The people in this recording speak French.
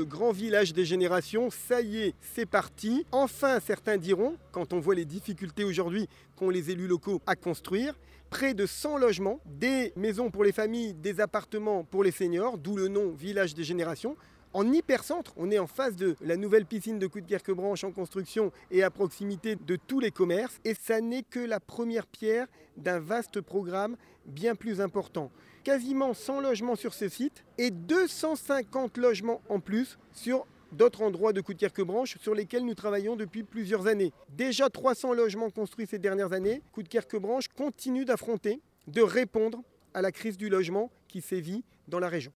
grand village des générations, ça y est, c'est parti. Enfin, certains diront, quand on voit les difficultés aujourd'hui qu'ont les élus locaux à construire, près de 100 logements, des maisons pour les familles, des appartements pour les seniors, d'où le nom village des générations. En hypercentre, on est en face de la nouvelle piscine de Coudekerque-Branche en construction et à proximité de tous les commerces. Et ça n'est que la première pierre d'un vaste programme bien plus important. Quasiment 100 logements sur ce site et 250 logements en plus sur d'autres endroits de Coudekerque-Branche sur lesquels nous travaillons depuis plusieurs années. Déjà 300 logements construits ces dernières années. Coudekerque-Branche continue d'affronter, de répondre à la crise du logement qui sévit dans la région.